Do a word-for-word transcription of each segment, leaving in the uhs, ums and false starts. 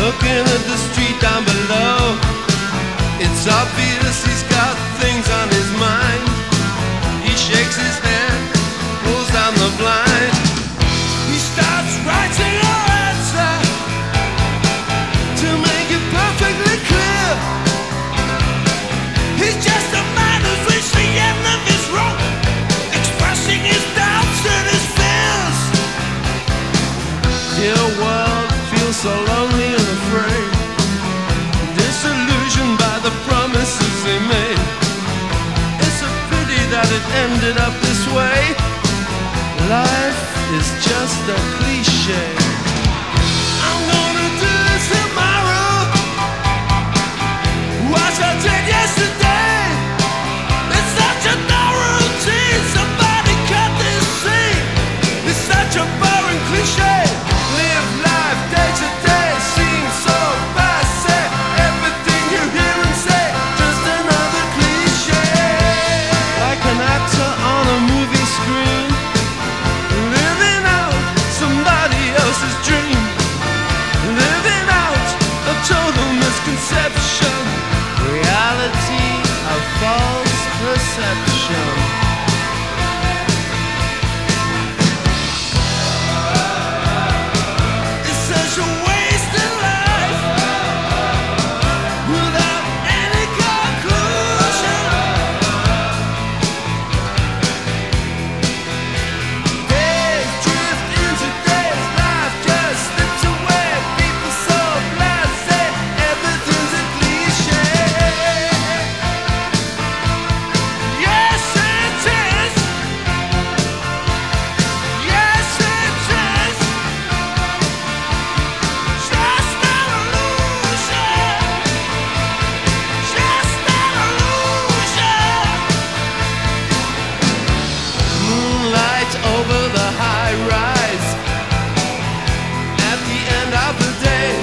looking at the street down below. It's obvious he's got things on his mind. He shakes his head, pulls down the blind. He starts writing a letter to make it perfectly clear. He's just a man who's reached the end of his rope, expressing his doubts and his fears. Dear world, feel so lonely and afraid, disillusioned by the promises they made. It's a pity that it ended up this way. Life is just a cliche. I'm gonna do tomorrow what I did yesterday. It's such a dull routine. Somebody cut this scene. It's such a boring cliche. Live life day to day seems so passe. Everything you hear and say, just another cliche. Like an actor on a movie screen, living out somebody else's dream, living out a total misconception, reality a false perception. It's such a wasted life without any conclusion. Days drift into days, life just slips away. People so blasé, everything's a cliche. Yes it is. Yes it is. Just an illusion. Just an illusion. Moonlight over the high rise. At the end of the day,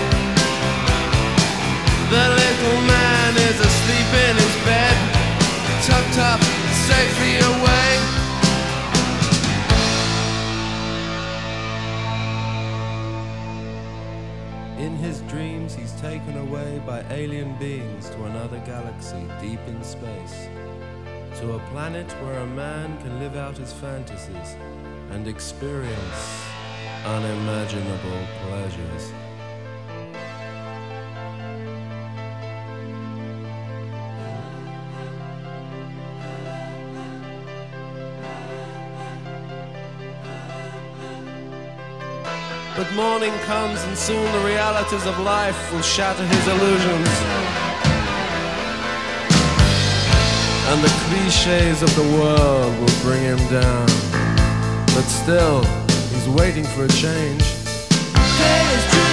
the little man is asleep in his bed, tucked up safely away. In his dreams, he's taken away by alien beings to another galaxy deep in space, to a planet where a man can live out his fantasies and experience unimaginable pleasures. But morning comes and soon the realities of life will shatter his illusions, and the cliches of the world will bring him down. But still, he's waiting for a change. Days